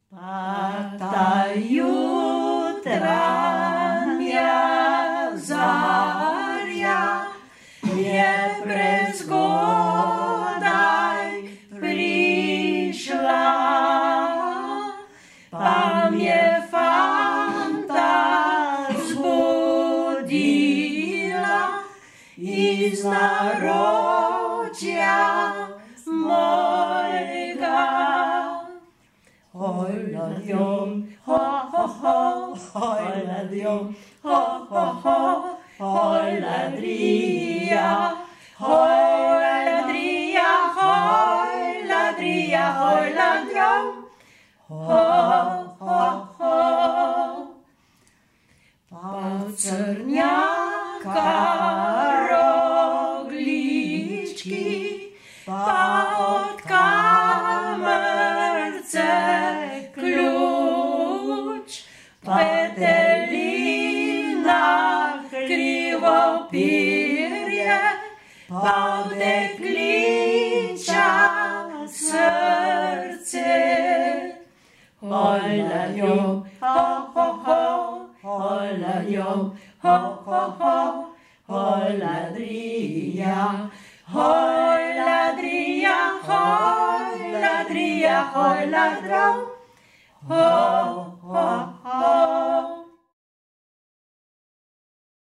Pa ta jutranja zarja je prezgodaj prišla, pa mě fanta zbudila iz naročja mojega. Hoj nad njom, ho, ho, ho, hoj nad njom, ho, ho, ho, hoj ladrija, hoj ladrija, hoj ladrija, hoj nad njom, ho, ho, ho. Pa crnjaka roglički, pa od kamerce ključ, petelina krivopirje, pa v dekliča srce. Hoj nad njom, ho, ho, ho, hoj nad njom, ho, ho, ho, hoj ladrija, hoj ladrija, hoj ladrija, hoj ladrija, ho, ho, ho.